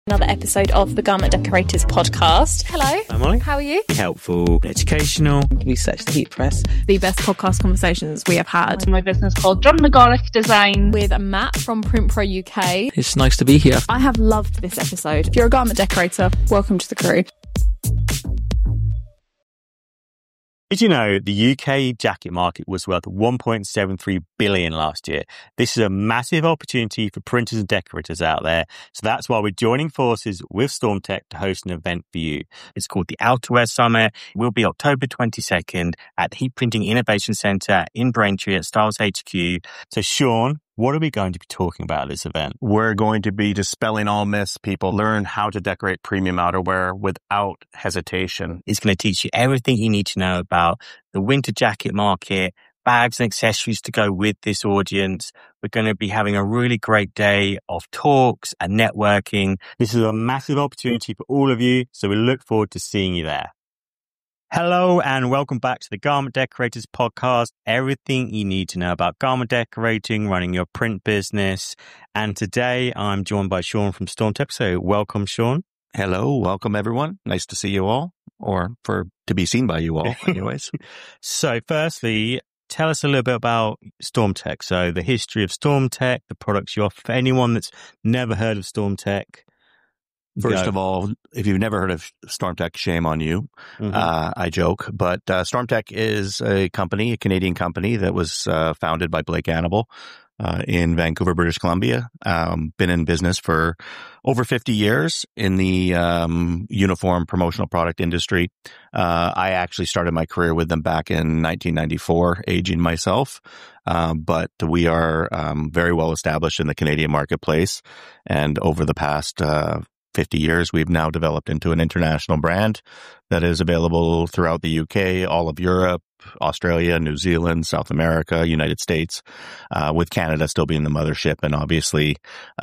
Another episode of the Garment Decorators podcast. Hello. Hi, Molly. How are you? Helpful, educational. Research the heat press. The best podcast conversations we have had. My business called John McGorrick Design. With Matt from Print Pro UK. It's nice to be here. I have loved this episode. If you're a garment decorator, welcome to the crew. Did you know the UK jacket market was worth 1.73 billion last year? This is a massive opportunity for printers and decorators out there. So that's why we're joining forces with StormTech to host an event for you. It's called the Outerwear Summit. It will be October 22nd at the Heat Printing Innovation Centre in Braintree at Styles HQ. So Sean, what are we going to be talking about at this event? We're going to be dispelling all myths. People learn how to decorate premium outerwear without hesitation. It's going to teach you everything you need to know about the winter jacket market, bags and accessories to go with this audience. We're going to be having a really great day of talks and networking. This is a massive opportunity for all of you, so we look forward to seeing you there. Hello and welcome back to the Garment Decorators podcast. Everything you need to know about garment decorating, running your print business. And today I'm joined by Sean from StormTech. So welcome, Sean. Hello, welcome everyone. Nice to see you all, or to be seen by you all anyways. So firstly, tell us a little bit about StormTech. So the history of StormTech, the products you offer for anyone that's never heard of StormTech. First of all, if you've never heard of StormTech, shame on you. I joke, but StormTech is a company, a Canadian company that was founded by Blake Annable in Vancouver, British Columbia. Been in business for over 50 years in the uniform promotional product industry. I actually started my career with them back in 1994, aging myself. But we are very well established in the Canadian marketplace, and over the past 50 years, we've now developed into an international brand that is available throughout the UK, all of Europe, Australia, New Zealand, South America, United States, with Canada still being the mothership and obviously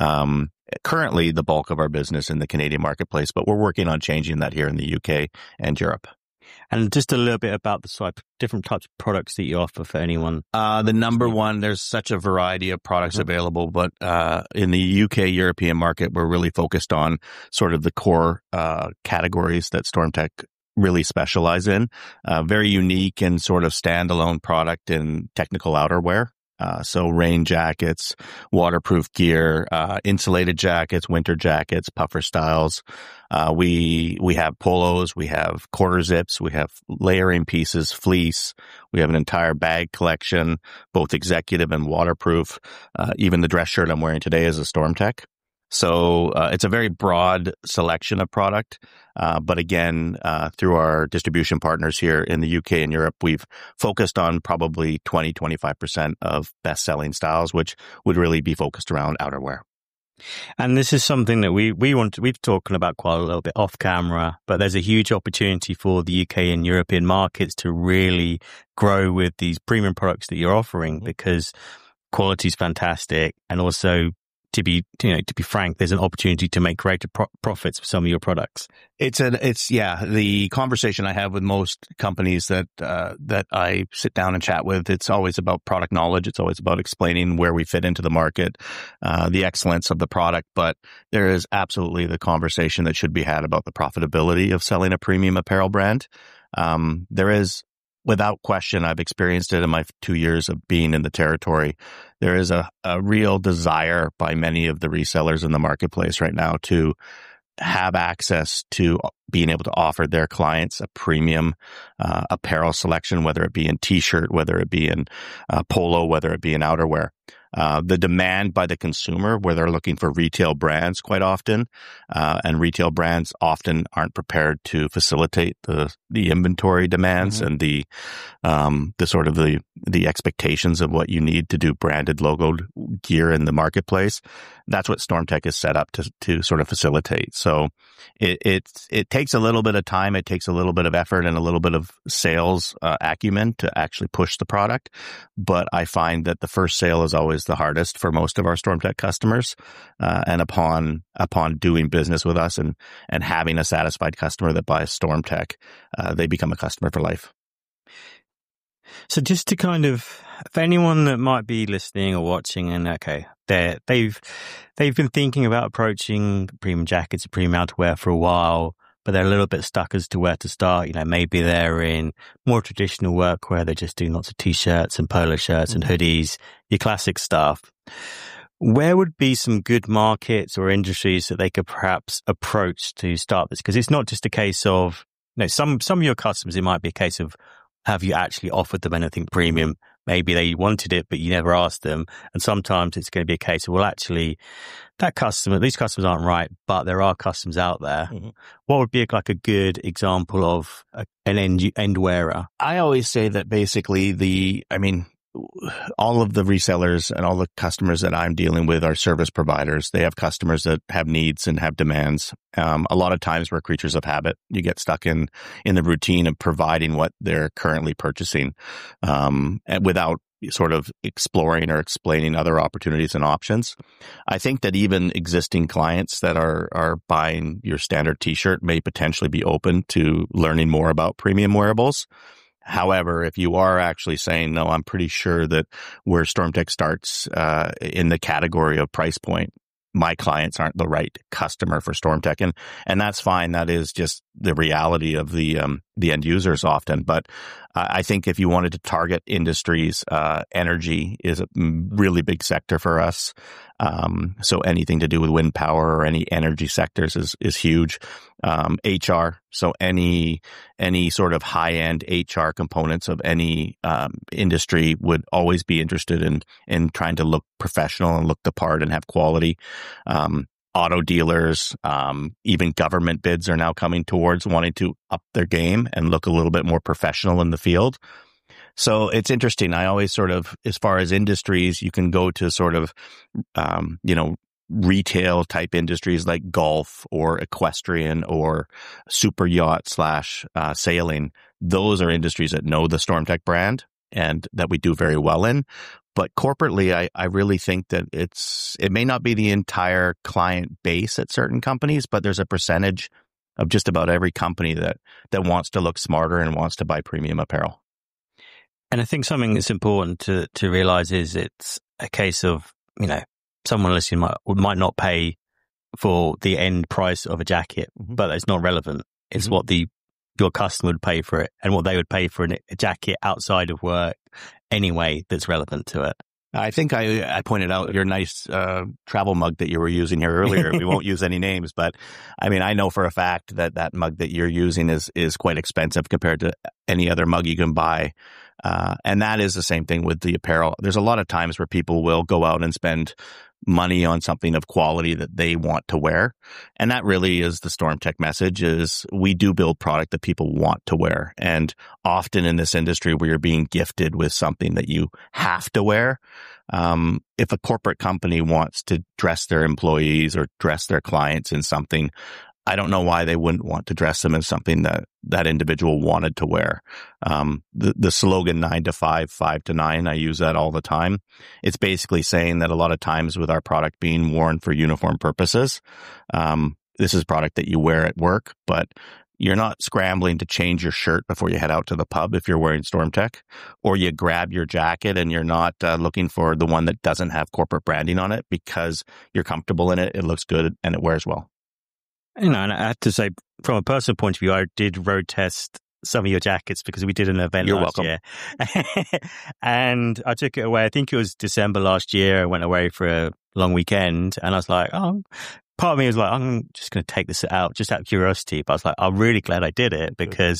currently the bulk of our business in the Canadian marketplace, but we're working on changing that here in the UK and Europe. And just a little bit about the different types of products that you offer for anyone. The number one, there's such a variety of products available, but in the UK European market, we're really focused on sort of the core categories that StormTech really specialize in. Very unique and sort of standalone product in technical outerwear. So rain jackets, waterproof gear, insulated jackets, winter jackets, puffer styles. We have polos, we have quarter zips, we have layering pieces, fleece. We have an entire bag collection, both executive and waterproof. Even the dress shirt I'm wearing today is a StormTech. So it's a very broad selection of product. But again, through our distribution partners here in the UK and Europe, we've focused on probably 20-25% of best-selling styles, which would really be focused around outerwear. And this is something that we've talked about quite a little bit off camera, but there's a huge opportunity for the UK and European markets to really grow with these premium products that you're offering, because quality is fantastic, and also to be frank, there's an opportunity to make greater profits with some of your products. The conversation I have with most companies that I sit down and chat with, it's always about product knowledge. It's always about explaining where we fit into the market, the excellence of the product. But there is absolutely the conversation that should be had about the profitability of selling a premium apparel brand. There is, without question, I've experienced it in my 2 years of being in the territory. There is a real desire by many of the resellers in the marketplace right now to have access to being able to offer their clients a premium apparel selection, whether it be in t-shirt, whether it be in polo, whether it be in outerwear. The demand by the consumer, where they're looking for retail brands quite often, and retail brands often aren't prepared to facilitate the inventory demands and the sort of the expectations of what you need to do branded logoed gear in the marketplace. That's what StormTech is set up to sort of facilitate. So it takes a little bit of time, it takes a little bit of effort and a little bit of sales acumen to actually push the product. But I find that the first sale is always the hardest for most of our StormTech customers. And upon doing business with us and having a satisfied customer that buys StormTech, they become a customer for life. So just to kind of, for anyone that might be listening or watching and they've been thinking about approaching premium jackets and premium outerwear for a while, but they're a little bit stuck as to where to start. Maybe they're in more traditional work where they're just doing lots of t-shirts and polo shirts and hoodies, your classic stuff. Where would be some good markets or industries that they could perhaps approach to start this? Because it's not just a case of, some of your customers, it might be a case of, have you actually offered them anything premium? Maybe they wanted it, but you never asked them. And sometimes it's going to be a case of, well, actually, these customers aren't right, but there are customers out there. Mm-hmm. What would be like a good example of an end wearer? I always say that basically all of the resellers and all the customers that I'm dealing with are service providers. They have customers that have needs and have demands. A lot of times we're creatures of habit. You get stuck in the routine of providing what they're currently purchasing, without sort of exploring or explaining other opportunities and options. I think that even existing clients that are buying your standard t-shirt may potentially be open to learning more about premium wearables. However, if you are actually saying, no, I'm pretty sure that where StormTech starts in the category of price point, my clients aren't the right customer for StormTech. And that's fine. That is just the reality of the end users often. But I think if you wanted to target industries, energy is a really big sector for us. So anything to do with wind power or any energy sectors is huge. HR. So any sort of high end HR components of any industry would always be interested in trying to look professional and look the part and have quality. Auto dealers, even government bids are now coming towards wanting to up their game and look a little bit more professional in the field. So it's interesting. I always sort of, as far as industries, you can go to sort of, retail type industries like golf or equestrian or super yacht / sailing. Those are industries that know the StormTech brand and that we do very well in. But corporately, I really think that it may not be the entire client base at certain companies, but there's a percentage of just about every company that wants to look smarter and wants to buy premium apparel. And I think something that's important to realize is it's a case of, someone listening might not pay for the end price of a jacket, but it's not relevant. It's what your customer would pay for it and what they would pay for a jacket outside of work anyway that's relevant to it. I think I pointed out your nice travel mug that you were using here earlier. We won't use any names, but I know for a fact that mug that you're using is quite expensive compared to any other mug you can buy. And that is the same thing with the apparel. There's a lot of times where people will go out and spend money on something of quality that they want to wear. And that really is the StormTech message, is we do build product that people want to wear. And often in this industry where you're being gifted with something that you have to wear, if a corporate company wants to dress their employees or dress their clients in something, I don't know why they wouldn't want to dress them in something that individual wanted to wear. The slogan 9 to 5, 5 to 9, I use that all the time. It's basically saying that a lot of times with our product being worn for uniform purposes, this is product that you wear at work, but you're not scrambling to change your shirt before you head out to the pub if you're wearing StormTech, or you grab your jacket and you're not looking for the one that doesn't have corporate branding on it because you're comfortable in it, it looks good, and it wears well. And I have to say, from a personal point of view, I did road test some of your jackets because we did an event last year. And I took it away. I think it was December last year. I went away for a long weekend and I was like, part of me was like, I'm just going to take this out just out of curiosity. But I was like, I'm really glad I did it because,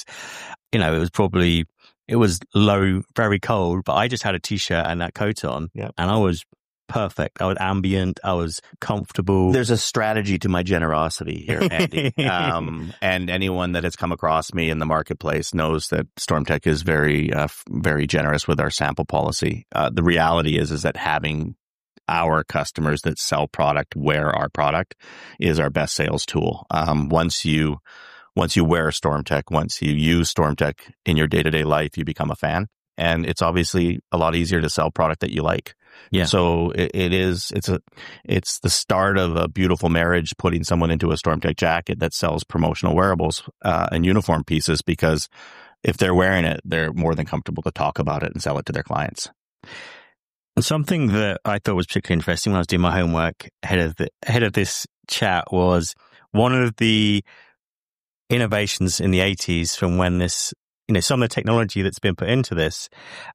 it was low, very cold, but I just had a t-shirt and that coat on and I was perfect. I was ambient. I was comfortable. There's a strategy to my generosity here, Andy. And anyone that has come across me in the marketplace knows that StormTech is very, very generous with our sample policy. The reality is that having our customers that sell product wear our product is our best sales tool. Once you wear StormTech, once you use StormTech in your day-to-day life, you become a fan. And it's obviously a lot easier to sell product that you like. Yeah. So it's the start of a beautiful marriage, putting someone into a StormTech jacket that sells promotional wearables and uniform pieces, because if they're wearing it, they're more than comfortable to talk about it and sell it to their clients. Something that I thought was particularly interesting when I was doing my homework ahead of this chat was one of the innovations in the 80s from when this, some of the technology that's been put into this,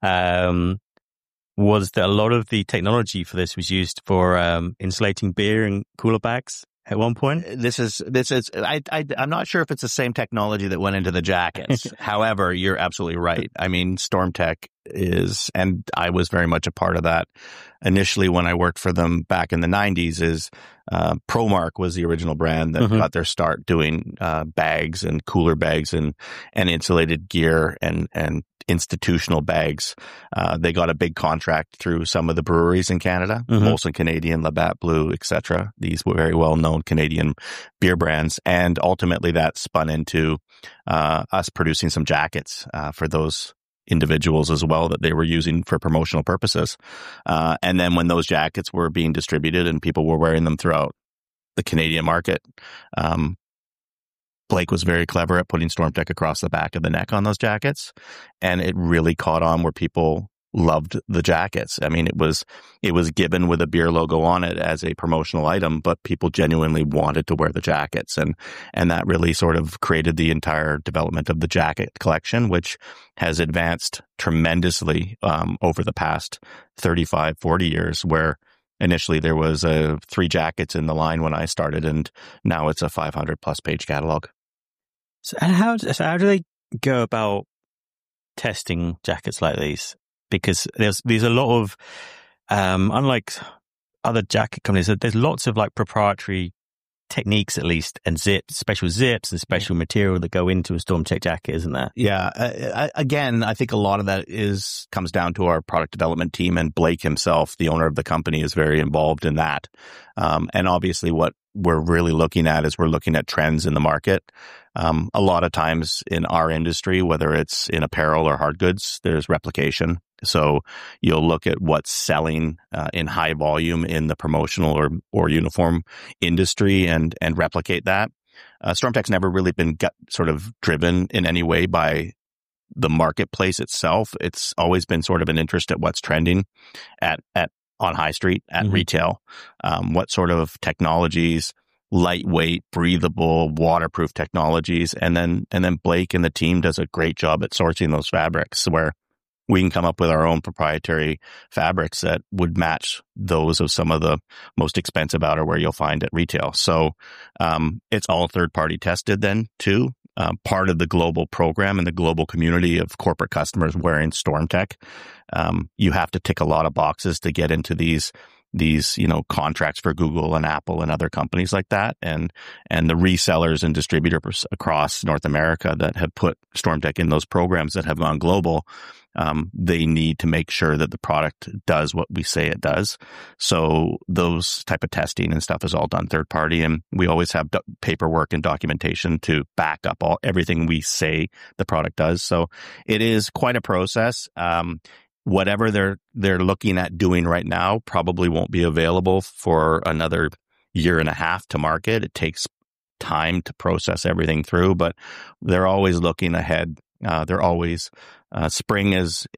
was that a lot of the technology for this was used for insulating beer in cooler bags at one point. I'm not sure if it's the same technology that went into the jackets. However, you're absolutely right. I mean, StormTech is, and I was very much a part of that initially when I worked for them back in the 90s, ProMark was the original brand that got their start doing bags and cooler bags and insulated gear and institutional bags. They got a big contract through some of the breweries in Canada, Molson Canadian, Labatt Blue, etc. These were very well-known Canadian beer brands. And ultimately that spun into us producing some jackets for those individuals as well that they were using for promotional purposes. And then when those jackets were being distributed and people were wearing them throughout the Canadian market, Blake was very clever at putting StormTech across the back of the neck on those jackets. And it really caught on where people loved the jackets. I mean, it was given with a beer logo on it as a promotional item, but people genuinely wanted to wear the jackets. And that really sort of created the entire development of the jacket collection, which has advanced tremendously over the past 35, 40 years, where initially there was 3 jackets in the line when I started, and now it's a 500 plus page catalog. So how do they go about testing jackets like these? Because there's a lot of, unlike other jacket companies, there's lots of like proprietary techniques at least, and special zips and special material that go into a StormTech jacket, isn't there? Yeah. Again, I think a lot of that comes down to our product development team, and Blake himself, the owner of the company, is very involved in that. And obviously what we're really looking at is we're looking at trends in the market. A lot of times in our industry, whether it's in apparel or hard goods, there's replication. So you'll look at what's selling in high volume in the promotional or uniform industry and replicate that. StormTech's never really been sort of driven in any way by the marketplace itself. It's always been sort of an interest at what's trending on high street at retail. What sort of technologies, lightweight, breathable, waterproof technologies, and then Blake and the team does a great job at sourcing those fabrics where we can come up with our own proprietary fabrics that would match those of some of the most expensive outerwear you'll find at retail. So it's all third-party tested then too. Part of the global program and the global community of corporate customers wearing StormTech. You have to tick a lot of boxes to get into these contracts for Google and Apple and other companies like that. And the resellers and distributors across North America that have put StormTech in those programs that have gone global, they need to make sure that the product does what we say it does. So those type of testing and stuff is all done third party. And we always have paperwork and documentation to back up everything we say the product does. So it is quite a process. Whatever they're looking at doing right now probably won't be available for another year and a half to market. It takes time to process everything through, but they're always looking ahead. They're always spring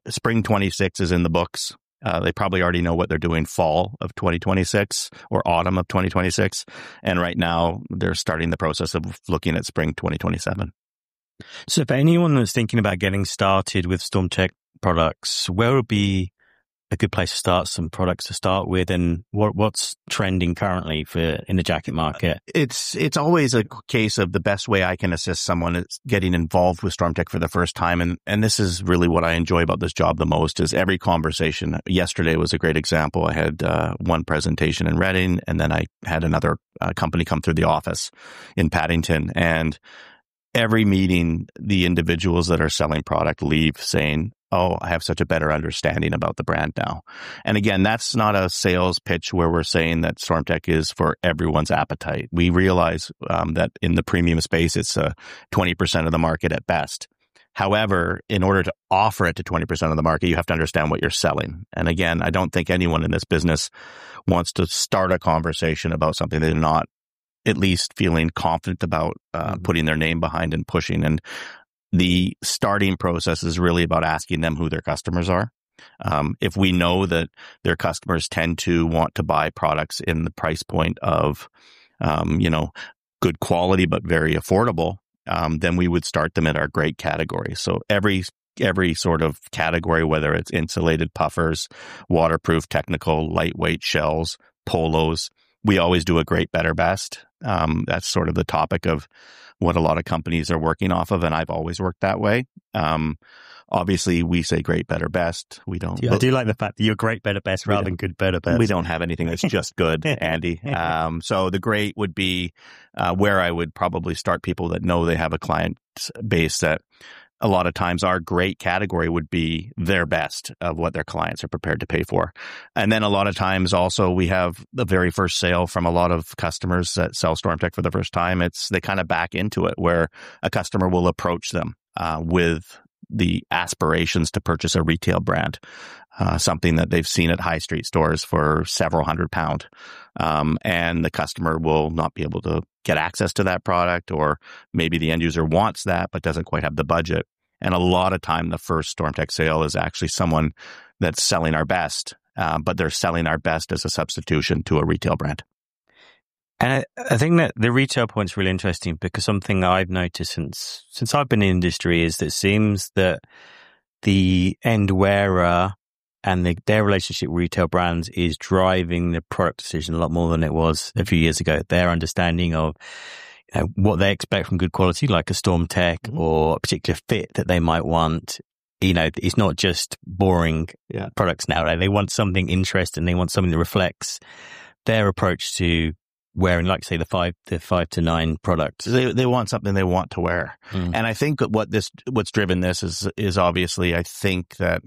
26 is in the books. They probably already know what they're doing fall of 2026 or autumn of 2026. And right now they're starting the process of looking at spring 2027. So for anyone that's thinking about getting started with StormTech products, where would be a good place to start, some products to start with, and what's trending currently in the jacket market? It's always a case of the best way I can assist someone is getting involved with StormTech for the first time. And this is really what I enjoy about this job the most is every conversation. Yesterday was a great example. I had one presentation in Reading, and then I had another company come through the office in Paddington. And every meeting, the individuals that are selling product leave saying, "Oh, I have such a better understanding about the brand now." And again, that's not a sales pitch where we're saying that StormTech is for everyone's appetite. We realize that in the premium space, it's 20% of the market at best. However, in order to offer it to 20% of the market, you have to understand what you're selling. And again, I don't think anyone in this business wants to start a conversation about something they're not at least feeling confident about putting their name behind and pushing. And the starting process is really about asking them who their customers are. If we know that their customers tend to want to buy products in the price point of, good quality but very affordable, then we would start them in our great category. So every sort of category, whether it's insulated puffers, waterproof, technical, lightweight shells, polos, we always do a great, better, best. That's sort of the topic of what a lot of companies are working off of, and I've always worked that way. Obviously, we say great, better, best. We don't. Yeah, I do like the fact that you're great, better, best rather than good, better, best. We don't have anything that's just good, Andy. So the great would be where I would probably start people that know they have a client base that a lot of times our great category would be their best of what their clients are prepared to pay for. And then a lot of times also we have the very first sale from a lot of customers that sell StormTech for the first time. They kind of back into it where a customer will approach them with the aspirations to purchase a retail brand, something that they've seen at high street stores for several £100. And the customer will not be able to get access to that product, or maybe the end user wants that but doesn't quite have the budget. And a lot of time, the first StormTech sale is actually someone that's selling our best, but they're selling our best as a substitution to a retail brand. And I think that the retail point's really interesting because something I've noticed since I've been in the industry is that it seems that the end wearer and their relationship with retail brands is driving the product decision a lot more than it was a few years ago. Their understanding of what they expect from good quality, like a StormTech or a particular fit that they might want. It's not just boring products now. They want something interesting. They want something that reflects their approach to wearing, like say the 5 to 9 products. They want something they want to wear. And I think what's driven this is obviously, I think that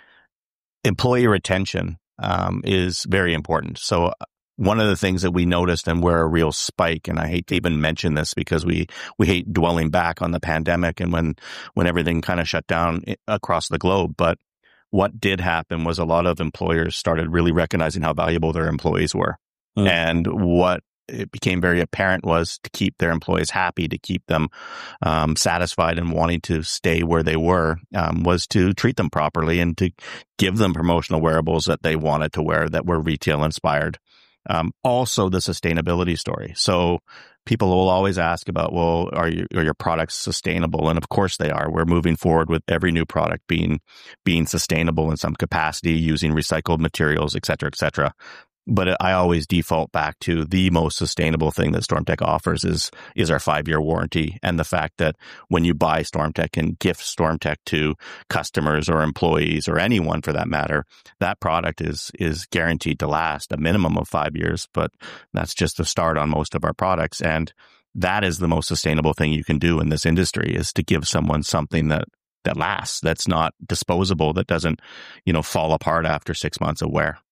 employee retention is very important. So one of the things that we noticed and where a real spike, and I hate to even mention this because we hate dwelling back on the pandemic and when everything kind of shut down across the globe, but what did happen was a lot of employers started really recognizing how valuable their employees were. And what it became very apparent was to keep their employees happy, to keep them satisfied and wanting to stay where they were, was to treat them properly and to give them promotional wearables that they wanted to wear that were retail inspired. Also the sustainability story. So people will always ask about, well, are your products sustainable? And of course they are. We're moving forward with every new product being sustainable in some capacity, using recycled materials, et cetera, et cetera. But I always default back to the most sustainable thing that StormTech offers is our 5-year warranty, and the fact that when you buy StormTech and gift StormTech to customers or employees or anyone for that matter, that product is guaranteed to last a minimum of 5 years. But that's just the start on most of our products, and that is the most sustainable thing you can do in this industry, is to give someone something that lasts, that's not disposable, that doesn't fall apart after 6 months of wear.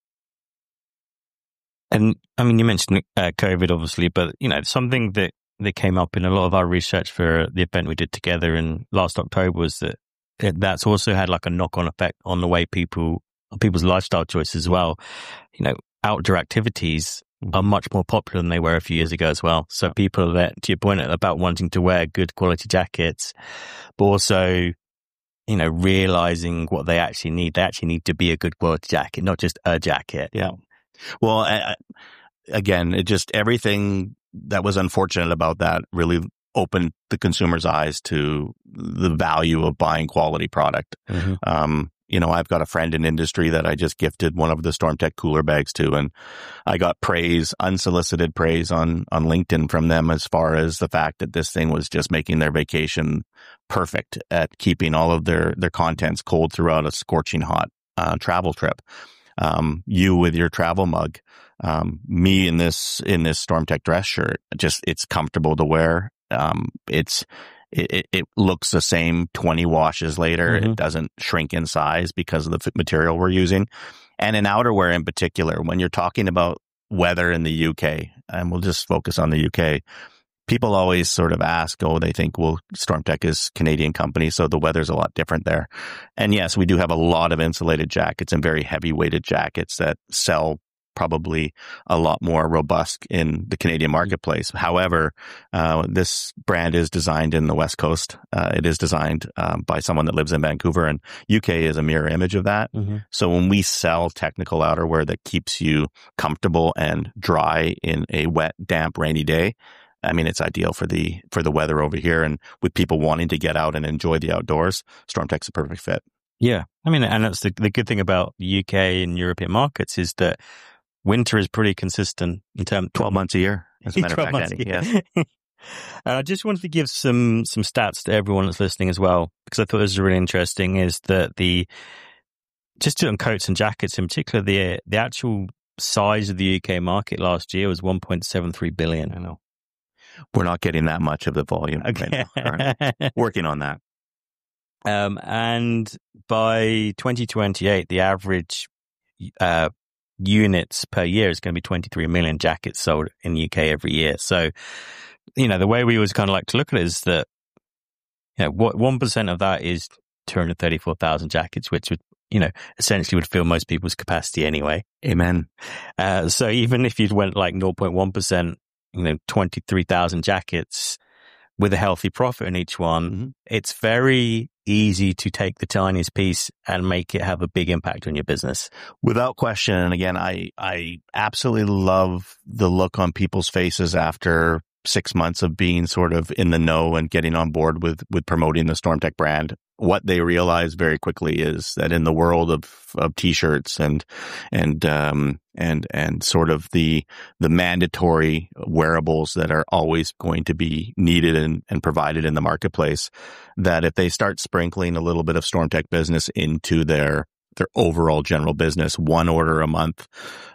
And I mean, you mentioned COVID, obviously, but something that came up in a lot of our research for the event we did together in last October was that that's also had like a knock-on effect on the way people's lifestyle choices as well. Outdoor activities are much more popular than they were a few years ago as well. So people that, to your point about wanting to wear good quality jackets, but also realizing what they actually need. They actually need to be a good quality jacket, not just a jacket. Yeah. Well, again, everything that was unfortunate about that really opened the consumer's eyes to the value of buying quality product. I've got a friend in industry that I just gifted one of the StormTech cooler bags to, and I got unsolicited praise on LinkedIn from them as far as the fact that this thing was just making their vacation perfect at keeping all of their contents cold throughout a scorching hot travel trip. You with your travel mug, me in this StormTech dress shirt, it's comfortable to wear. It looks the same 20 washes later. It doesn't shrink in size because of the material we're using. And in outerwear in particular, when you're talking about weather in the UK, and we'll just focus on the UK, people always sort of ask, they think, well, StormTech is a Canadian company, so the weather's a lot different there. And yes, we do have a lot of insulated jackets and very heavy weighted jackets that sell probably a lot more robust in the Canadian marketplace. However, this brand is designed in the West Coast. It is designed by someone that lives in Vancouver, and UK is a mirror image of that. Mm-hmm. So when we sell technical outerwear that keeps you comfortable and dry in a wet, damp, rainy day, I mean, it's ideal for the weather over here. And with people wanting to get out and enjoy the outdoors, StormTech's a perfect fit. Yeah. I mean, and that's the good thing about the UK and European markets is that winter is pretty consistent in terms 12 months a year, as a matter of fact, Andy. Yes. I just wanted to give some stats to everyone that's listening as well, because I thought this was really interesting, is that just on coats and jackets in particular, the actual size of the UK market last year was 1.73 billion. I know. We're not getting that much of the volume right now. Working on that. And by 2028, the average units per year is going to be 23 million jackets sold in the UK every year. So, the way we always kind of like to look at it is that, what 1% of that is 234,000 jackets, which would, essentially would fill most people's capacity anyway. Amen. So even if you went like 0.1%, 23,000 jackets with a healthy profit in each one, mm-hmm. It's very easy to take the tiniest piece and make it have a big impact on your business. Without question. And again, I absolutely love the look on people's faces after 6 months of being sort of in the know and getting on board with promoting the StormTech brand. What they realize very quickly is that in the world of t-shirts and sort of the mandatory wearables that are always going to be needed and provided in the marketplace, that if they start sprinkling a little bit of StormTech business into their overall general business, one order a month,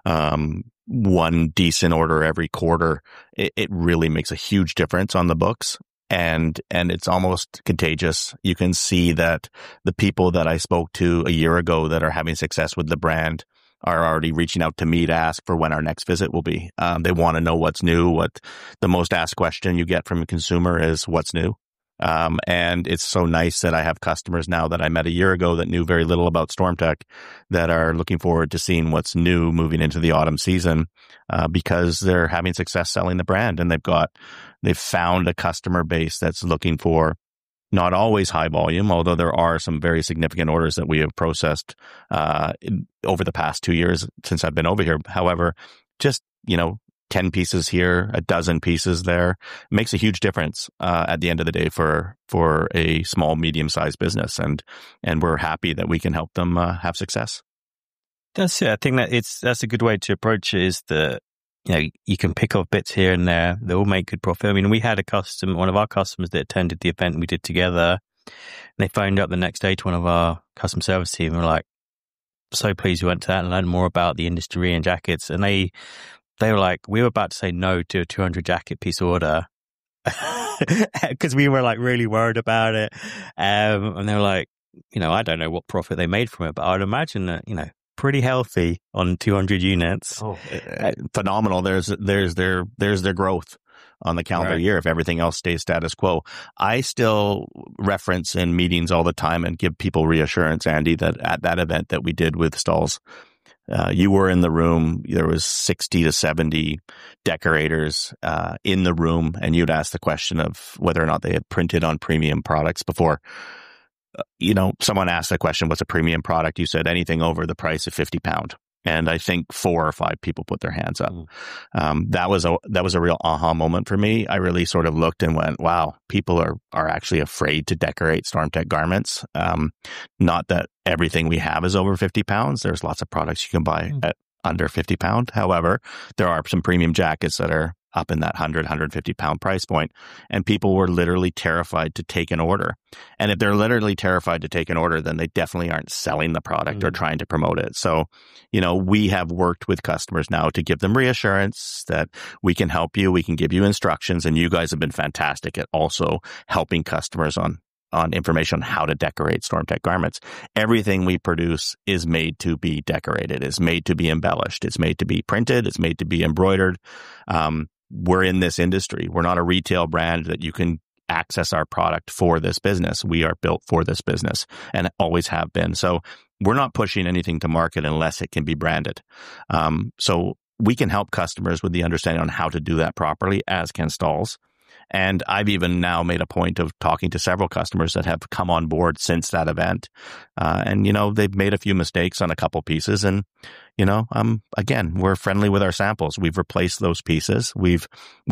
one decent order every quarter, it really makes a huge difference on the books. And it's almost contagious. You can see that the people that I spoke to a year ago that are having success with the brand are already reaching out to me to ask for when our next visit will be. They want to know what's new. What the most asked question you get from a consumer is, what's new? And it's so nice that I have customers now that I met a year ago that knew very little about StormTech that are looking forward to seeing what's new moving into the autumn season, because they're having success selling the brand, and they've found a customer base that's looking for not always high volume, although there are some very significant orders that we have processed, over the past 2 years since I've been over here. However, just, 10 pieces here, a dozen pieces there makes a huge difference at the end of the day for a small, medium-sized business, and we're happy that we can help them have success. That's it. I think that's a good way to approach it. Is that you can pick off bits here and there. They all make good profit. I mean, we had one of our customers that attended the event we did together. They phoned up the next day to one of our customer service team and were like, "So pleased we went to that and learned more about the industry and jackets." And they were like, we were about to say no to a 200 jacket piece order because we were like really worried about it. And they were like, I don't know what profit they made from it, but I would imagine that, pretty healthy on 200 units. Oh, phenomenal. There's their growth on the calendar year if everything else stays status quo. I still reference in meetings all the time and give people reassurance, Andy, that at that event that we did with Stalls, you were in the room. There was 60 to 70 decorators in the room, and you'd ask the question of whether or not they had printed on premium products before. Someone asked the question, "What's a premium product?" You said anything over the price of £50. And I think 4 or 5 people put their hands up. That was a real aha moment for me. I really sort of looked and went, wow, people are actually afraid to decorate StormTech garments. Not that everything we have is over £50. There's lots of products you can buy at under £50. However, there are some premium jackets that are up in that £100, £150 price point. And people were literally terrified to take an order. And if they're literally terrified to take an order, then they definitely aren't selling the product or trying to promote it. So, we have worked with customers now to give them reassurance that we can help you, we can give you instructions, and you guys have been fantastic at also helping customers on information on how to decorate StormTech garments. Everything we produce is made to be decorated, is made to be embellished, it's made to be printed, it's made to be embroidered. We're in this industry. We're not a retail brand that you can access our product for this business. We are built for this business and always have been. So, we're not pushing anything to market unless it can be branded. So we can help customers with the understanding on how to do that properly, as can Stahls. And I've even now made a point of talking to several customers that have come on board since that event. And, they've made a few mistakes on a couple pieces. And, again, we're friendly with our samples. We've replaced those pieces. We've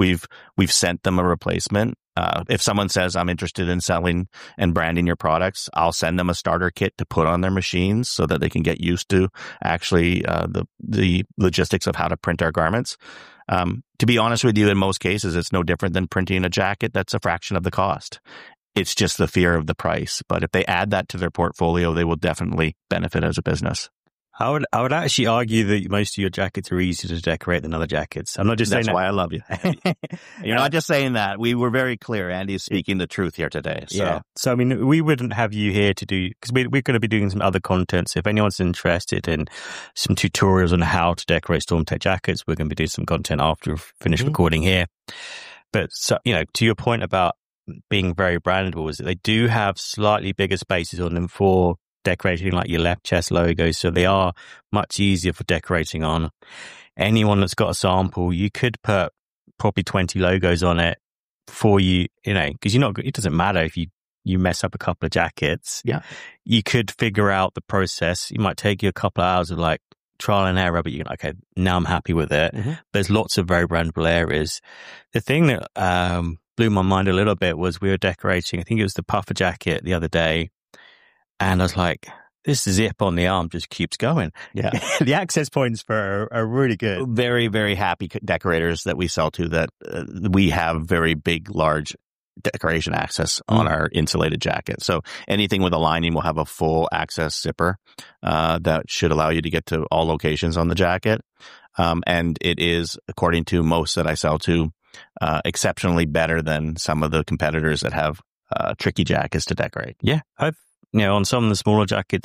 sent them a replacement. If someone says, I'm interested in selling and branding your products, I'll send them a starter kit to put on their machines so that they can get used to actually the logistics of how to print our garments. To be honest with you, in most cases, it's no different than printing a jacket that's a fraction of the cost. It's just the fear of the price. But if they add that to their portfolio, they will definitely benefit as a business. I would actually argue that most of your jackets are easier to decorate than other jackets. I'm not just saying that's why I love you. You're not just saying that. We were very clear. Andy is speaking the truth here today. So. Yeah. So, I mean, we wouldn't have you here to do, because we're going to be doing some other content. So if anyone's interested in some tutorials on how to decorate StormTech jackets, we're going to be doing some content after we've finished recording here. But, so, to your point about being very brandable, is that they do have slightly bigger spaces on them for decorating, like your left chest logos, so they are much easier for decorating on. Anyone that's got a sample, you could put probably 20 logos on it for you, because it doesn't matter if you mess up a couple of jackets. Yeah, you could figure out the process. It might take you a couple of hours of like trial and error, but okay, now I'm happy with it. There's lots of very brandable areas. The thing that blew my mind a little bit was we were decorating, I think it was the puffer jacket the other day. And I was like, this zip on the arm just keeps going. Yeah. The access points for are really good. Very, very happy decorators that we sell to that we have very big, large decoration access on our insulated jacket. So anything with a lining will have a full access zipper that should allow you to get to all locations on the jacket. And it is, according to most that I sell to, exceptionally better than some of the competitors that have tricky jackets to decorate. Yeah. On some of the smaller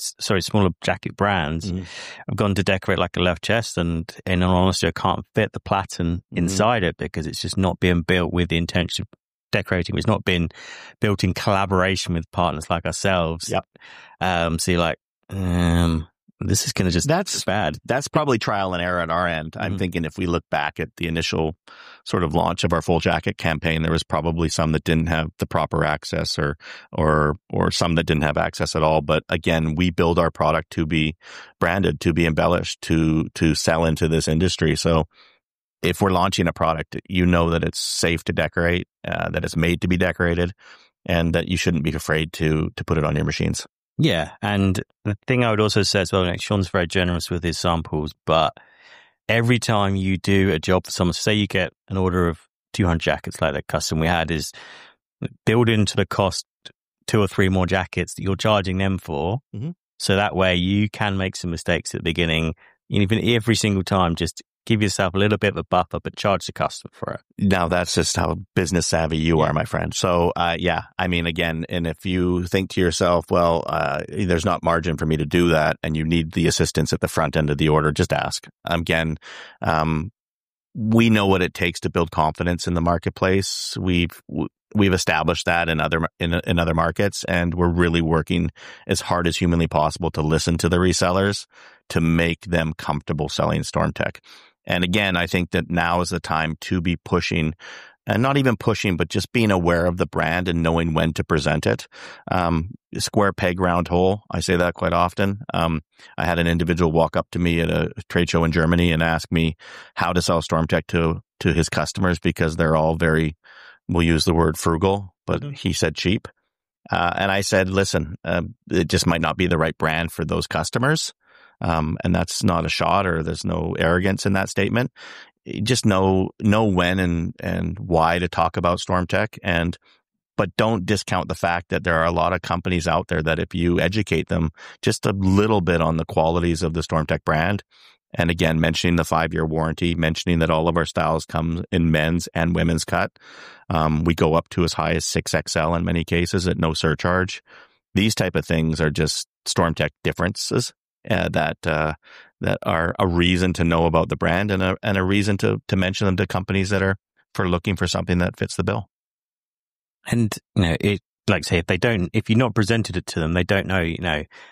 jacket brands, I've gone to decorate like a left chest, and in all honesty, I can't fit the platen inside it because it's just not being built with the intention of decorating. It's not been built in collaboration with partners like ourselves. Yep. So you're like, this is going to just, that's bad. That's probably trial and error on our end. I'm thinking if we look back at the initial sort of launch of our full jacket campaign, there was probably some that didn't have the proper access or some that didn't have access at all. But again, we build our product to be branded, to be embellished, to sell into this industry. So if we're launching a product, that it's safe to decorate, that it's made to be decorated, and that you shouldn't be afraid to put it on your machines. Yeah, and the thing I would also say as well, Sean's very generous with his samples, but every time you do a job for someone, say you get an order of 200 jackets like that custom we had, is build into the cost 2 or 3 more jackets that you're charging them for. So that way you can make some mistakes at the beginning. And even every single time, just give yourself a little bit of a buffer, but charge the customer for it. Now, that's just how business savvy you are, my friend. So, again, and if you think to yourself, well, there's not margin for me to do that, and you need the assistance at the front end of the order, just ask. Again, we know what it takes to build confidence in the marketplace. We've established that in other markets, and we're really working as hard as humanly possible to listen to the resellers to make them comfortable selling StormTech. And again, I think that now is the time to be pushing, and not even pushing, but just being aware of the brand and knowing when to present it. Square peg, round hole. I say that quite often. I had an individual walk up to me at a trade show in Germany and ask me how to sell StormTech to his customers, because they're all very, we'll use the word frugal, but he said cheap. And I said, listen, it just might not be the right brand for those customers. And that's not a shot, or there's no arrogance in that statement. Just know when and why to talk about StormTech, but don't discount the fact that there are a lot of companies out there that if you educate them just a little bit on the qualities of the StormTech brand, and again, mentioning the 5-year warranty, mentioning that all of our styles come in men's and women's cut. We go up to as high as 6XL in many cases at no surcharge. These type of things are just StormTech differences that are a reason to know about the brand, and a reason to mention them to companies that are looking for something that fits the bill. And it, like say, if you're not presented it to them, they don't know.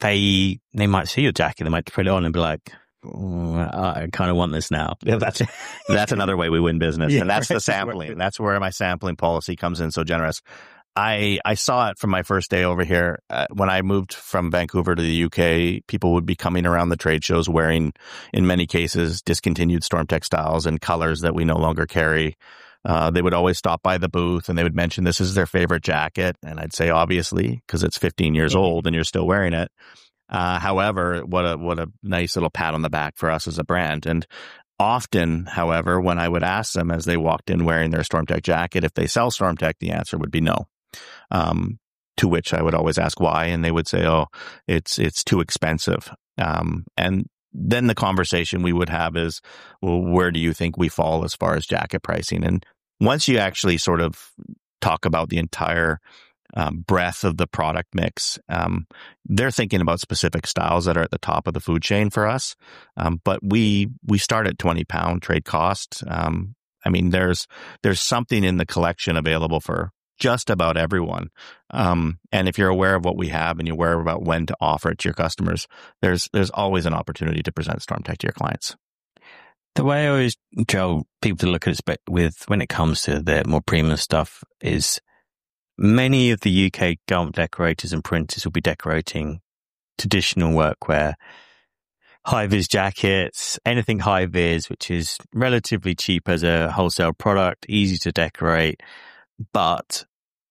they might see your jacket, they might put it on and be like, oh, I kind of want this now. Yeah, that's another way we win business. Yeah, and that's the sampling. That's where my sampling policy comes in so generous. I saw it from my first day over here. When I moved from Vancouver to the UK, people would be coming around the trade shows wearing, in many cases, discontinued StormTech styles and colors that we no longer carry. They would always stop by the booth and they would mention this is their favorite jacket. And I'd say, obviously, because it's 15 years old and you're still wearing it. However, what a nice little pat on the back for us as a brand. And often, however, when I would ask them as they walked in wearing their StormTech jacket, if they sell StormTech, the answer would be no. To which I would always ask why. And they would say, oh, it's too expensive. And then the conversation we would have is, well, where do you think we fall as far as jacket pricing? And once you actually sort of talk about the entire breadth of the product mix, they're thinking about specific styles that are at the top of the food chain for us. But we start at £20 trade cost. I mean, there's something in the collection available for just about everyone. And if you're aware of what we have and you're aware about when to offer it to your customers, there's always an opportunity to present StormTech to your clients. The way I always tell people to look at it with when it comes to the more premium stuff is many of the UK garment decorators and printers will be decorating traditional workwear, high-vis jackets, anything high-vis, which is relatively cheap as a wholesale product, easy to decorate. But,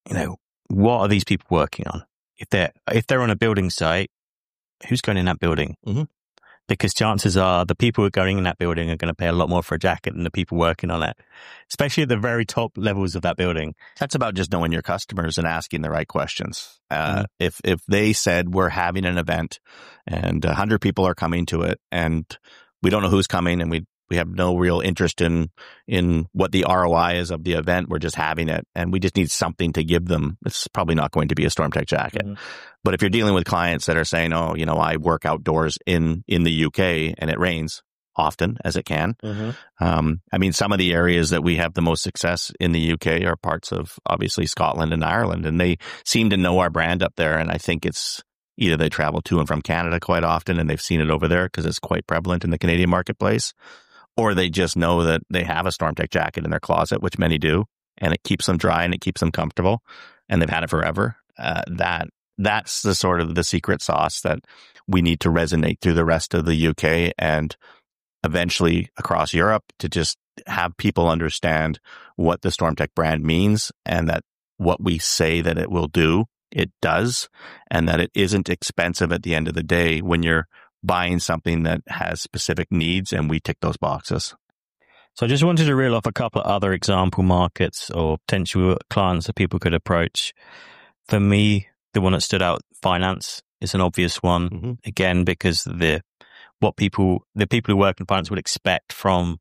what are these people working on? If they're on a building site, who's going in that building? Mm-hmm. Because chances are the people who are going in that building are going to pay a lot more for a jacket than the people working on it, especially at the very top levels of that building. That's about just knowing your customers and asking the right questions. If they said we're having an event and 100 people are coming to it and we don't know who's coming and we have no real interest in what the ROI is of the event. We're just having it and we just need something to give them. It's probably not going to be a StormTech jacket. Mm-hmm. But if you're dealing with clients that are saying, oh, I work outdoors in the UK and it rains often as it can. Mm-hmm. Some of the areas that we have the most success in the UK are parts of obviously Scotland and Ireland, and they seem to know our brand up there. And I think it's either they travel to and from Canada quite often and they've seen it over there because it's quite prevalent in the Canadian marketplace, or they just know that they have a StormTech jacket in their closet, which many do, and it keeps them dry and it keeps them comfortable, and they've had it forever. That's the sort of the secret sauce that we need to resonate through the rest of the UK and eventually across Europe to just have people understand what the StormTech brand means and that what we say that it will do, it does, and that it isn't expensive at the end of the day when you're buying something that has specific needs, and we tick those boxes. So I just wanted to reel off a couple of other example markets or potential clients that people could approach. For me, the one that stood out, finance, is an obvious one. Mm-hmm. Again, because the people who work in finance would expect from,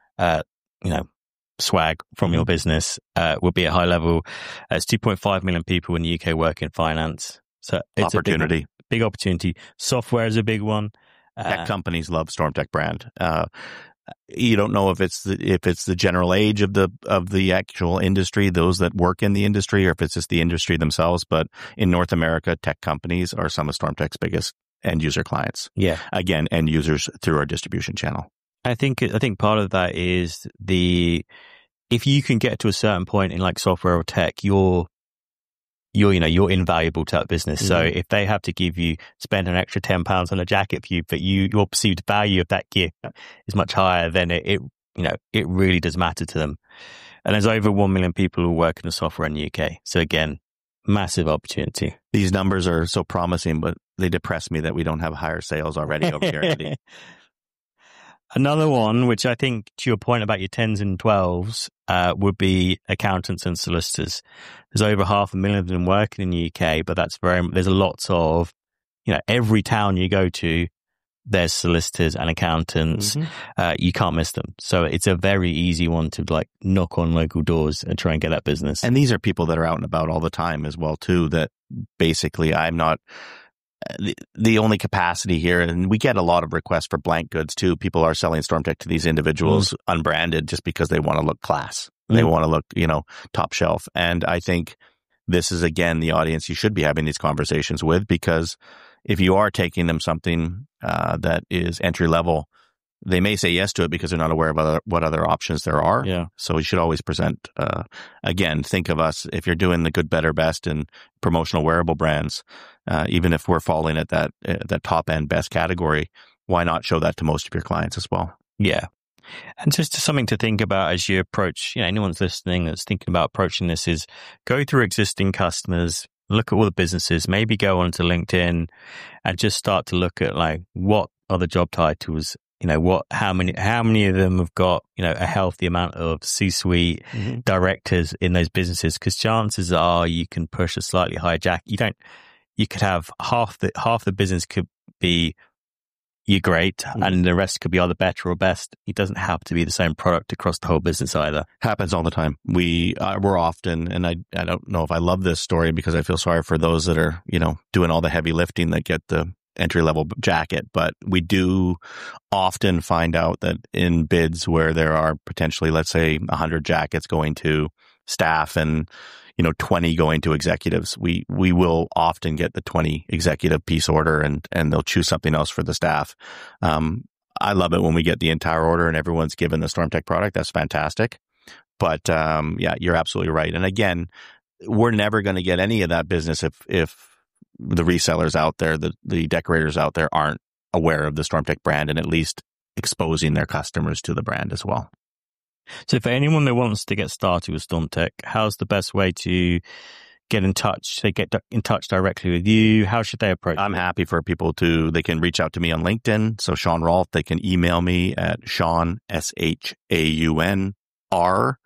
swag from your business will be at high level. It's 2.5 million people in the UK work in finance. So it's opportunity. A big opportunity. Software is a big one. Tech companies love StormTech brand. You don't know if it's the general age of the actual industry, those that work in the industry, or if it's just the industry themselves. But in North America, tech companies are some of StormTech's biggest end user clients. Yeah. Again, end users through our distribution channel. I think part of that is if you can get to a certain point in like software or tech, you're invaluable to that business. Mm-hmm. So if they have to spend an extra £10 on a jacket for you, but your perceived value of that gift is much higher, then it really does matter to them. And there's over 1 million people who work in the software in the UK. So again, massive opportunity. These numbers are so promising, but they depress me that we don't have higher sales already over here, Andy. Another one, which I think to your point about your 10s and 12s, would be accountants and solicitors. There's over 500,000 of them working in the UK, but there's a lot of, every town you go to, there's solicitors and accountants. Mm-hmm. You can't miss them. So it's a very easy one to like knock on local doors and try and get that business. And these are people that are out and about all the time as well too, that basically I'm not the only capacity here. And we get a lot of requests for blank goods too. People are selling StormTech to these individuals unbranded just because they want to look class. They want to look, top shelf. And I think this is, again, the audience you should be having these conversations with, because if you are taking them something that is entry level, they may say yes to it because they're not aware of what other options there are. Yeah. So you should always present, again, think of us, if you're doing the good, better, best in promotional wearable brands, even if we're falling at that top end best category, why not show that to most of your clients as well? Yeah. And just something to think about as you approach, anyone's listening that's thinking about approaching this, is go through existing customers, look at all the businesses, maybe go onto LinkedIn and just start to look at like, what are the job titles? How many of them have got, a healthy amount of C-suite directors in those businesses? Because chances are you can push a slightly higher jack. You could have half the business could be you're great, and the rest could be either better or best. It doesn't have to be the same product across the whole business either. Happens all the time. We're often, and I don't know if I love this story because I feel sorry for those that are, doing all the heavy lifting that get the entry-level jacket, but we do often find out that in bids where there are potentially, let's say, 100 jackets going to staff and 20 going to executives, we will often get the 20 executive piece order, and they'll choose something else for the staff. I love it when we get the entire order and everyone's given the StormTech product. That's fantastic. But yeah, you're absolutely right. And again, we're never going to get any of that business if the resellers out there, the decorators out there, aren't aware of the StormTech brand and at least exposing their customers to the brand as well. So for anyone that wants to get started with StormTech, how's the best way to get in touch? They get in touch directly with you. How should they approach? I'm happy for people they can reach out to me on LinkedIn. So Sean Rolfe, they can email me at Sean, SHAUNR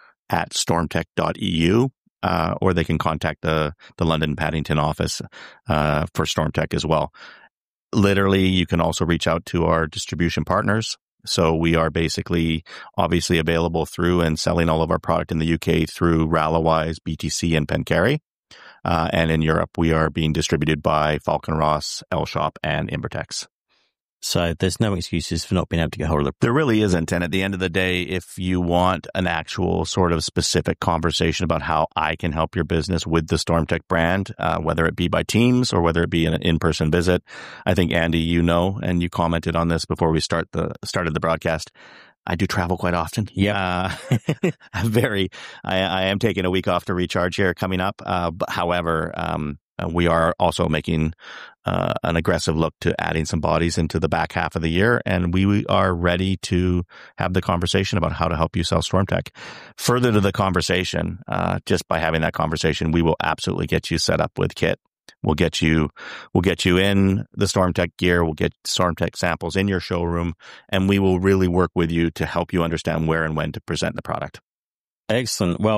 @stormtech.eu. Or they can contact the London Paddington office for StormTech as well. Literally, you can also reach out to our distribution partners. So we are basically obviously available through and selling all of our product in the UK through Rallowise, BTC, and Pencarry. And in Europe, we are being distributed by Falcon Ross, L-Shop, and Imbertex. So there's no excuses for not being able to get hold of it. There really isn't. And at the end of the day, if you want an actual sort of specific conversation about how I can help your business with the StormTech brand, whether it be by Teams or whether it be an in-person visit, I think, Andy, and you commented on this before we started the broadcast, I do travel quite often. Yeah. I am taking a week off to recharge here coming up. But however, we are also making an aggressive look to adding some bodies into the back half of the year, and we are ready to have the conversation about how to help you sell StormTech. Further to the conversation, just by having that conversation, we will absolutely get you set up with kit. We'll get you in the StormTech gear. We'll get StormTech samples in your showroom, and we will really work with you to help you understand where and when to present the product. Excellent. Well,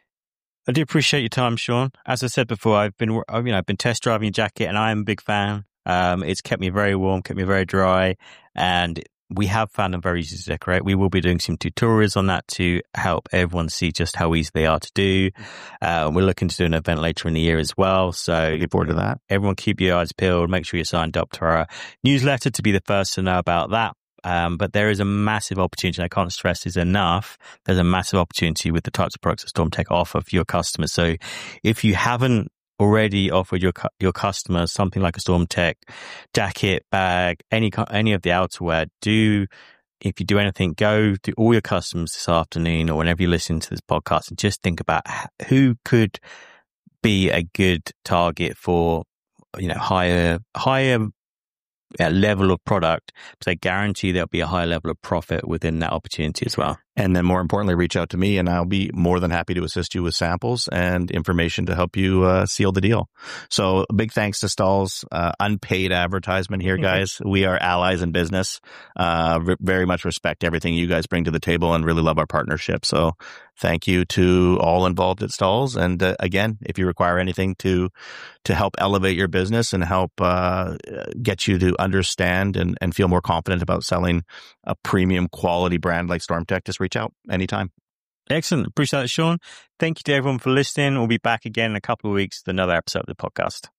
I do appreciate your time, Sean. As I said before, I've been test driving your jacket, and I am a big fan. It's kept me very warm, kept me very dry, and we have found them very easy to decorate. We will be doing some tutorials on that to help everyone see just how easy they are to do. We're looking to do an event later in the year as well. So looking forward to that. Everyone keep your eyes peeled. Make sure you're signed up to our newsletter to be the first to know about that. But there is a massive opportunity. I can't stress this enough. There's a massive opportunity with the types of products that StormTech offer for your customers. So if you haven't already offered your customers something like a StormTech jacket, bag, any of the outerwear, if you do anything, go to all your customers this afternoon or whenever you listen to this podcast and just think about who could be a good target for, higher level of product, because I guarantee there'll be a higher level of profit within that opportunity as well. And then more importantly, reach out to me and I'll be more than happy to assist you with samples and information to help you seal the deal. So a big thanks to Stahl's, unpaid advertisement here, guys. We are allies in business. Very much respect everything you guys bring to the table and really love our partnership. So thank you to all involved at Stahl's. And again, if you require anything to help elevate your business and help get you to understand and feel more confident about selling a premium quality brand like StormTech, just reach out anytime. Excellent. Appreciate it, Sean. Thank you to everyone for listening. We'll be back again in a couple of weeks with another episode of the podcast.